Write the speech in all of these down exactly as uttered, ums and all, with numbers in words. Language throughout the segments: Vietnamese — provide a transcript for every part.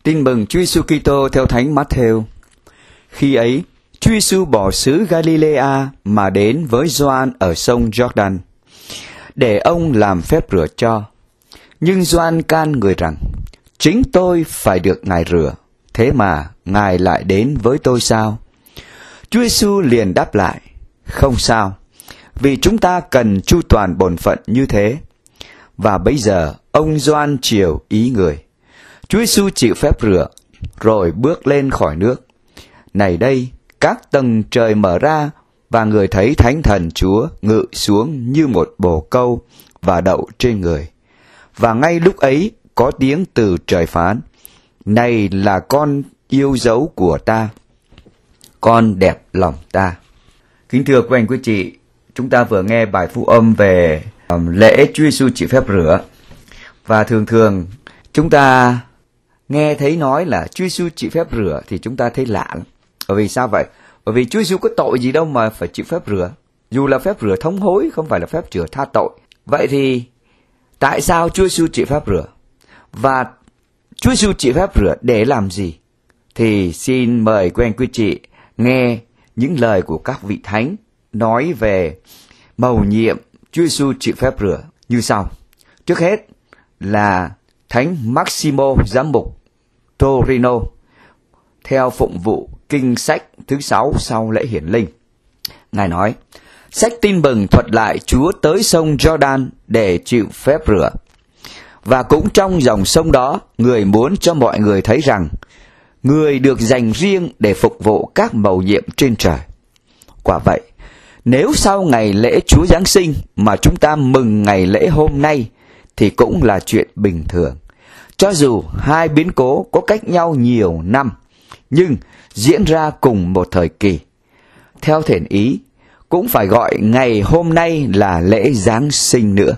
Tin mừng Chúa Giêsu Kitô theo Thánh Matthew. Khi ấy, Chúa Giêsu bỏ xứ Galilea mà đến với Gioan ở sông Jordan, để ông làm phép rửa cho. Nhưng Gioan can người rằng, chính tôi phải được Ngài rửa, thế mà Ngài lại đến với tôi sao? Chúa Giêsu liền đáp lại, không sao, vì chúng ta cần chu toàn bổn phận như thế. Và bây giờ ông Gioan chiều ý người. Chúa Giêsu chịu phép rửa, rồi bước lên khỏi nước. Này đây, các tầng trời mở ra, và người thấy Thánh Thần Chúa ngự xuống như một bồ câu và đậu trên người. Và ngay lúc ấy có tiếng từ trời phán, này là con yêu dấu của ta, con đẹp lòng ta. Kính thưa quý anh quý chị, chúng ta vừa nghe bài phúc âm về um, lễ Chúa Giêsu chịu phép rửa. Và thường thường chúng ta nghe thấy nói là Chúa Giêsu chịu phép rửa thì chúng ta thấy lạ lắm. Bởi vì sao vậy? Bởi vì Chúa Giêsu có tội gì đâu mà phải chịu phép rửa. Dù là phép rửa thống hối, không phải là phép rửa tha tội. Vậy thì tại sao Chúa Giêsu chịu phép rửa? Và Chúa Giêsu chịu phép rửa để làm gì? Thì xin mời quý anh quý chị nghe những lời của các vị thánh nói về mầu nhiệm Chúa Giêsu chịu phép rửa như sau. Trước hết là Thánh Maximo giám mục Torino theo phụng vụ kinh sách thứ sáu sau lễ hiển linh. Ngài nói, sách tin mừng thuật lại Chúa tới sông Jordan để chịu phép rửa. Và cũng trong dòng sông đó, người muốn cho mọi người thấy rằng người được dành riêng để phục vụ các mầu nhiệm trên trời. Quả vậy, nếu sau ngày lễ Chúa Giáng sinh mà chúng ta mừng ngày lễ hôm nay thì cũng là chuyện bình thường. Cho dù hai biến cố có cách nhau nhiều năm, nhưng diễn ra cùng một thời kỳ. Theo thiện ý, cũng phải gọi ngày hôm nay là lễ Giáng sinh nữa.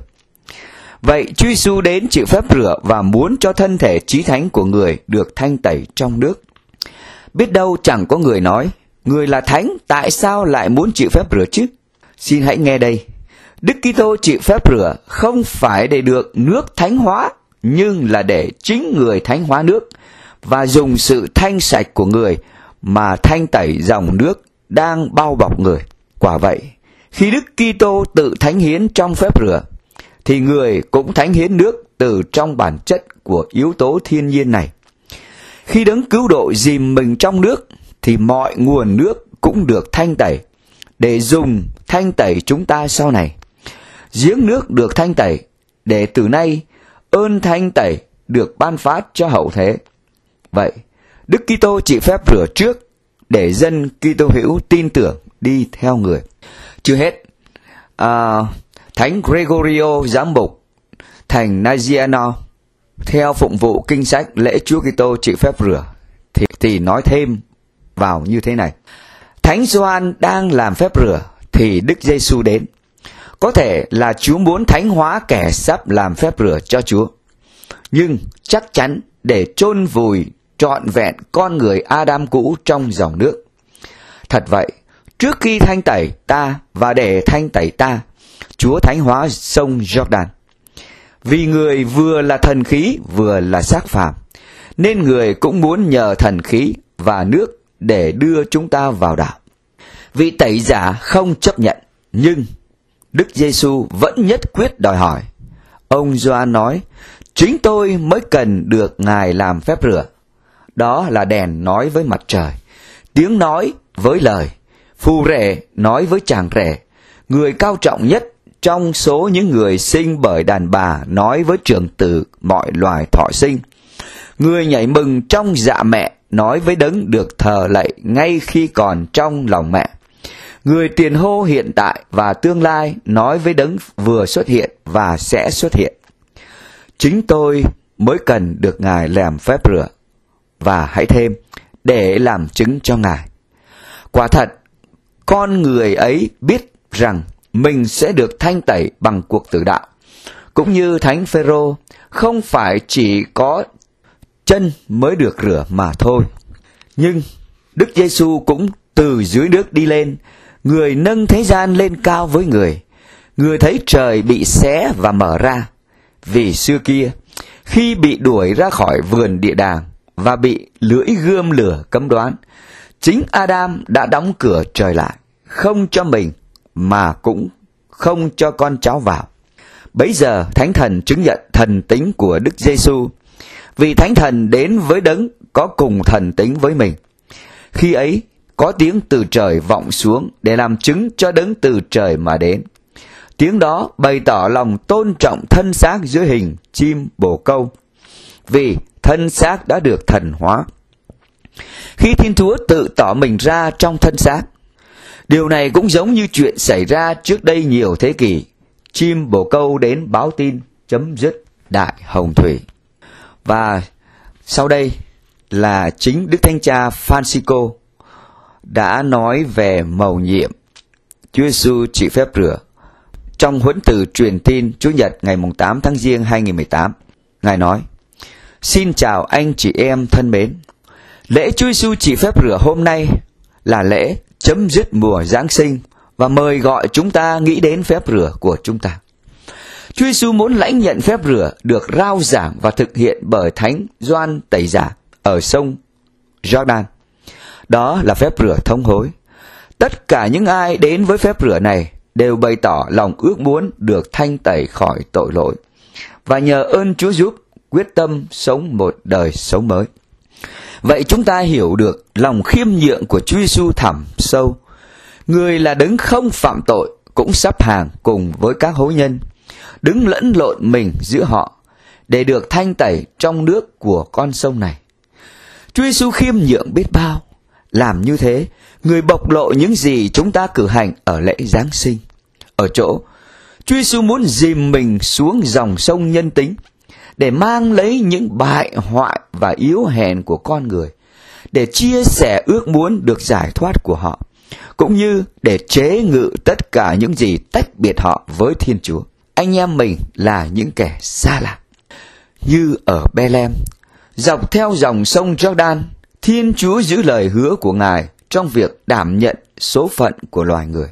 Vậy Chúa Giêsu đến chịu phép rửa và muốn cho thân thể chí thánh của người được thanh tẩy trong nước. Biết đâu chẳng có người nói, người là thánh, tại sao lại muốn chịu phép rửa chứ? Xin hãy nghe đây. Đức Kitô chịu phép rửa không phải để được nước thánh hóa, nhưng là để chính người thánh hóa nước, và dùng sự thanh sạch của người mà thanh tẩy dòng nước đang bao bọc người. Quả vậy, khi Đức Kitô tự thánh hiến trong phép rửa, thì người cũng thánh hiến nước từ trong bản chất của yếu tố thiên nhiên này. Khi đấng cứu độ dìm mình trong nước, thì mọi nguồn nước cũng được thanh tẩy, để dùng thanh tẩy chúng ta sau này. Giếng nước được thanh tẩy, để từ nay ơn thanh tẩy được ban phát cho hậu thế. Vậy, Đức Kitô chịu phép rửa trước, để dân Kitô hữu tin tưởng đi theo người. Chưa hết, à, Thánh Gregorio giám mục thành Nazianzo theo phụng vụ kinh sách lễ Chúa Kitô chịu phép rửa thì, thì nói thêm vào như thế này. Thánh Gioan đang làm phép rửa thì Đức Giêsu đến. Có thể là Chúa muốn thánh hóa kẻ sắp làm phép rửa cho Chúa, nhưng chắc chắn để chôn vùi trọn vẹn con người Adam cũ trong dòng nước. Thật vậy, trước khi thanh tẩy ta và để thanh tẩy ta, Chúa thánh hóa sông Jordan. Vì người vừa là thần khí vừa là xác phàm, nên người cũng muốn nhờ thần khí và nước để đưa chúng ta vào đạo. Vị tẩy giả không chấp nhận, nhưng Đức Giêsu vẫn nhất quyết đòi hỏi. Ông Gioan nói, chính tôi mới cần được Ngài làm phép rửa. Đó là đèn nói với mặt trời, tiếng nói với lời, phù rể nói với chàng rể, người cao trọng nhất trong số những người sinh bởi đàn bà nói với trưởng tử mọi loài thọ sinh, người nhảy mừng trong dạ mẹ nói với đấng được thờ lạy ngay khi còn trong lòng mẹ, người tiền hô hiện tại và tương lai nói với đấng vừa xuất hiện và sẽ xuất hiện. Chính tôi mới cần được Ngài làm phép rửa, và hãy thêm, để làm chứng cho Ngài. Quả thật, con người ấy biết rằng mình sẽ được thanh tẩy bằng cuộc tử đạo. Cũng như Thánh Phêrô, không phải chỉ có chân mới được rửa mà thôi. Nhưng Đức Giêsu cũng từ dưới nước đi lên, người nâng thế gian lên cao với người. Người thấy trời bị xé và mở ra. Vì xưa kia, khi bị đuổi ra khỏi vườn địa đàng, và bị lưỡi gươm lửa cấm đoán, chính Adam đã đóng cửa trời lại, không cho mình mà cũng không cho con cháu vào. Bấy giờ Thánh Thần chứng nhận thần tính của Đức Giêsu, vì Thánh Thần đến với đấng có cùng thần tính với mình. Khi ấy có tiếng từ trời vọng xuống để làm chứng cho đấng từ trời mà đến. Tiếng đó bày tỏ lòng tôn trọng thân xác dưới hình chim bồ câu, vì thân xác đã được thần hóa. Khi Thiên Chúa tự tỏ mình ra trong thân xác, điều này cũng giống như chuyện xảy ra trước đây nhiều thế kỷ. Chim bồ câu đến báo tin chấm dứt đại hồng thủy. Và sau đây là chính Đức Thánh Cha Francisco đã nói về mầu nhiệm Chúa Giêsu chịu phép rửa trong huấn từ truyền tin Chủ nhật ngày tám tháng Giêng hai nghìn mười tám. Ngài nói: Xin chào anh chị em thân mến. Lễ Chúa Giêsu chịu phép rửa hôm nay là lễ chấm dứt mùa Giáng sinh và mời gọi chúng ta nghĩ đến phép rửa của chúng ta. Chúa Giêsu muốn lãnh nhận phép rửa được rao giảng và thực hiện bởi Thánh Gioan Tẩy Giả ở sông Jordan. Đó là phép rửa thống hối. Tất cả những ai đến với phép rửa này đều bày tỏ lòng ước muốn được thanh tẩy khỏi tội lỗi và nhờ ơn Chúa giúp quyết tâm sống một đời sống mới. Vậy chúng ta hiểu được lòng khiêm nhượng của Chúa Giêsu thẳm sâu. Người là đấng không phạm tội cũng sắp hàng cùng với các hối nhân, đứng lẫn lộn mình giữa họ để được thanh tẩy trong nước của con sông này. Chúa Giêsu khiêm nhượng biết bao. Làm như thế, người bộc lộ những gì chúng ta cử hành ở lễ Giáng sinh. Ở chỗ, Chúa Giêsu muốn dìm mình xuống dòng sông nhân tính để mang lấy những bại hoại và yếu hèn của con người, để chia sẻ ước muốn được giải thoát của họ, cũng như để chế ngự tất cả những gì tách biệt họ với Thiên Chúa. Anh em mình là những kẻ xa lạ. Như ở Bethlehem, dọc theo dòng sông Jordan, Thiên Chúa giữ lời hứa của Ngài trong việc đảm nhận số phận của loài người.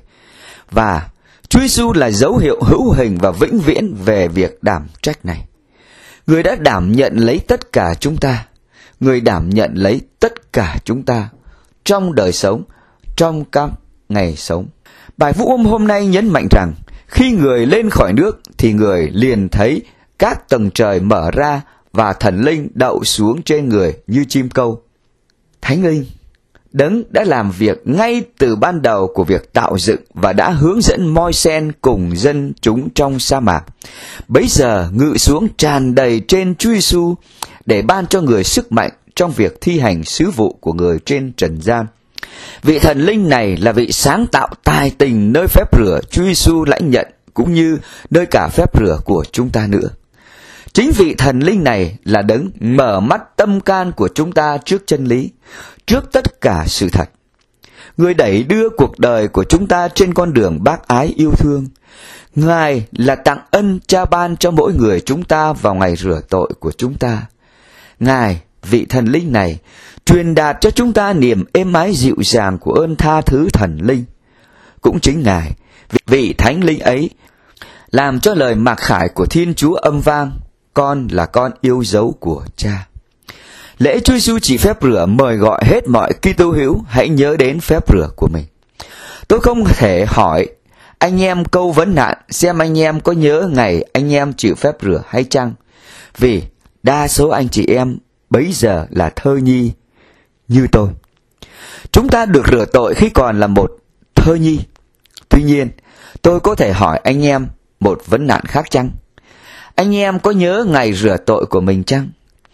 Và Chúa Giêsu là dấu hiệu hữu hình và vĩnh viễn về việc đảm trách này. Người đã đảm nhận lấy tất cả chúng ta. Người đảm nhận lấy tất cả chúng ta trong đời sống, trong các ngày sống. Bài Phúc Âm hôm nay nhấn mạnh rằng, khi người lên khỏi nước thì người liền thấy các tầng trời mở ra và thần linh đậu xuống trên người như chim câu. Thánh linh, đấng đã làm việc ngay từ ban đầu của việc tạo dựng và đã hướng dẫn Môi-sen cùng dân chúng trong sa mạc, bấy giờ ngự xuống tràn đầy trên Chúa Giêsu để ban cho người sức mạnh trong việc thi hành sứ vụ của người trên trần gian. Vị thần linh này là vị sáng tạo tài tình nơi phép rửa Chúa Giêsu lãnh nhận, cũng như nơi cả phép rửa của chúng ta nữa. Chính vị thần linh này là đấng mở mắt tâm can của chúng ta trước chân lý, trước tất cả sự thật. Người đẩy đưa cuộc đời của chúng ta trên con đường bác ái yêu thương. Ngài là tặng ân Cha ban cho mỗi người chúng ta vào ngày rửa tội của chúng ta. Ngài, vị thần linh này, truyền đạt cho chúng ta niềm êm ái dịu dàng của ơn tha thứ thần linh. Cũng chính Ngài, vị thánh linh ấy, làm cho lời mặc khải của Thiên Chúa âm vang: con là con yêu dấu của Cha. Lễ Chúa Giêsu chỉ phép rửa mời gọi hết mọi Kitô hữu hãy nhớ đến phép rửa của mình. Tôi không thể hỏi anh em câu vấn nạn xem anh em có nhớ ngày anh em chịu phép rửa hay chăng, vì đa số anh chị em bấy giờ là thơ nhi như tôi. Chúng ta được rửa tội khi còn là một thơ nhi. Tuy nhiên, tôi có thể hỏi anh em một vấn nạn khác chăng? Anh em có nhớ ngày rửa tội của mình chăng?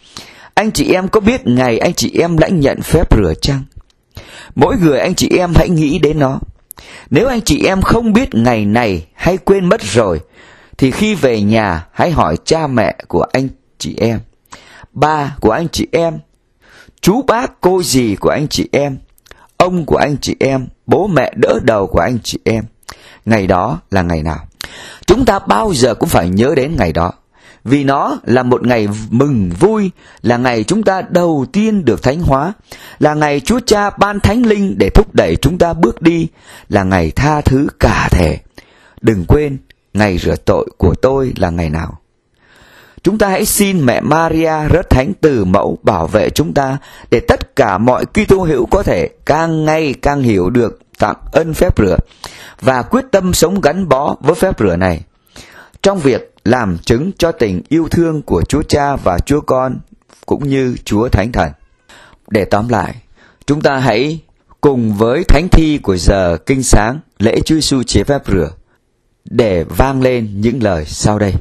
Anh chị em có biết ngày anh chị em lãnh nhận phép rửa chăng? Mỗi người anh chị em hãy nghĩ đến nó. Nếu anh chị em không biết ngày này hay quên mất rồi, thì khi về nhà hãy hỏi cha mẹ của anh chị em, ba của anh chị em, chú bác cô dì của anh chị em, ông của anh chị em, bố mẹ đỡ đầu của anh chị em. Ngày đó là ngày nào? Chúng ta bao giờ cũng phải nhớ đến ngày đó, vì nó là một ngày mừng vui, là ngày chúng ta đầu tiên được thánh hóa, là ngày Chúa Cha ban thánh linh để thúc đẩy chúng ta bước đi, là ngày tha thứ cả thể. Đừng quên, ngày rửa tội của tôi là ngày nào. Chúng ta hãy xin mẹ Maria rất thánh từ mẫu bảo vệ chúng ta, để tất cả mọi Kitô hữu có thể càng ngày càng hiểu được tặng ân phép rửa và quyết tâm sống gắn bó với phép rửa này, trong việc làm chứng cho tình yêu thương của Chúa Cha và Chúa Con cũng như Chúa Thánh Thần. Để tóm lại, chúng ta hãy cùng với thánh thi của giờ kinh sáng lễ Chúa Giêsu chế phép rửa để vang lên những lời sau đây.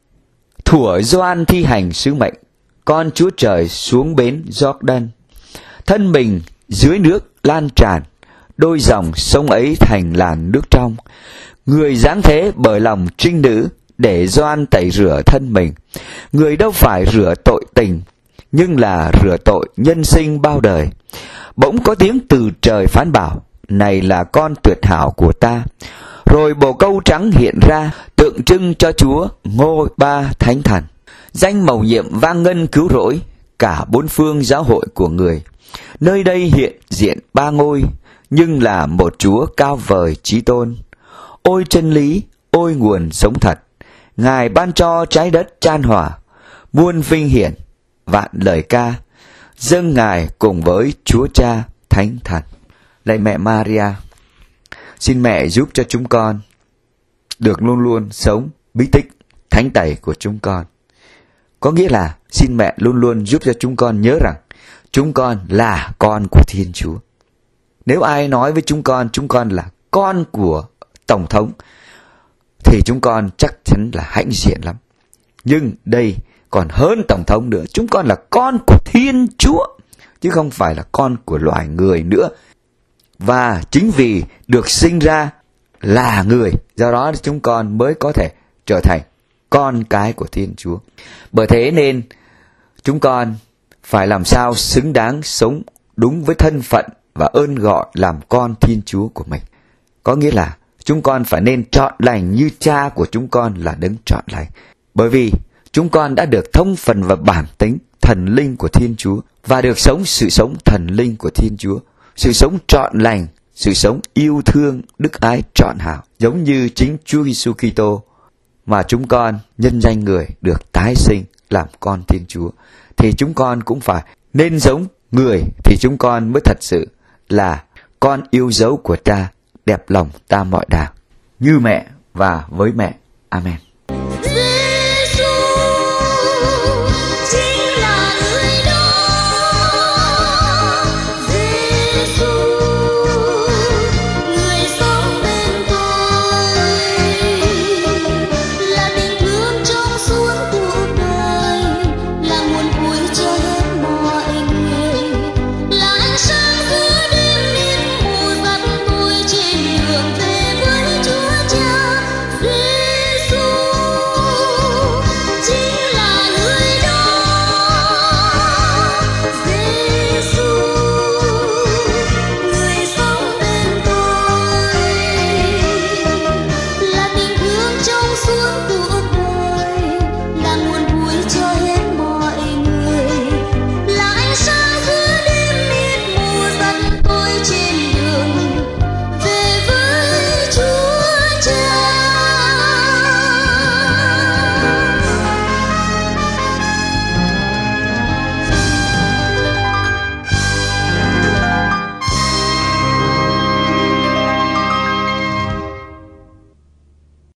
Thuở Gioan thi hành sứ mệnh, con Chúa Trời xuống bến Jordan, thân mình dưới nước lan tràn, đôi dòng sông ấy thành làn nước trong. Người giáng thế bởi lòng trinh nữ để Gioan tẩy rửa thân mình. Người đâu phải rửa tội tình, nhưng là rửa tội nhân sinh bao đời. Bỗng có tiếng từ trời phán bảo, này là con tuyệt hảo của ta. Rồi bồ câu trắng hiện ra, tượng trưng cho Chúa Ngôi Ba Thánh Thần. Danh mầu nhiệm vang ngân cứu rỗi cả bốn phương giáo hội của người. Nơi đây hiện diện ba ngôi, nhưng là một Chúa cao vời chí tôn. Ôi chân lý, ôi nguồn sống thật, Ngài ban cho trái đất chan hòa, muôn vinh hiển, vạn lời ca, dâng Ngài cùng với Chúa Cha Thánh Thần. Lạy mẹ Maria, xin mẹ giúp cho chúng con được luôn luôn sống bí tích thánh tẩy của chúng con. Có nghĩa là xin mẹ luôn luôn giúp cho chúng con nhớ rằng chúng con là con của Thiên Chúa. Nếu ai nói với chúng con chúng con là con của Tổng thống thì chúng con chắc chắn là hãnh diện lắm. Nhưng đây còn hơn Tổng thống nữa, chúng con là con của Thiên Chúa, chứ không phải là con của loài người nữa. Và chính vì được sinh ra là người, do đó chúng con mới có thể trở thành con cái của Thiên Chúa. Bởi thế nên chúng con phải làm sao xứng đáng sống đúng với thân phận và ơn gọi làm con Thiên Chúa của mình. Có nghĩa là chúng con phải nên trọn lành như Cha của chúng con là đấng trọn lành. Bởi vì chúng con đã được thông phần và bản tính thần linh của Thiên Chúa và được sống sự sống thần linh của Thiên Chúa, sự sống trọn lành, sự sống yêu thương, đức ái trọn hảo, giống như chính Chúa Giêsu Kitô mà chúng con nhân danh người được tái sinh làm con Thiên Chúa. Thì chúng con cũng phải nên giống người, thì chúng con mới thật sự là con yêu dấu của Cha, đẹp lòng ta mọi đàng, như mẹ và với mẹ. Amen.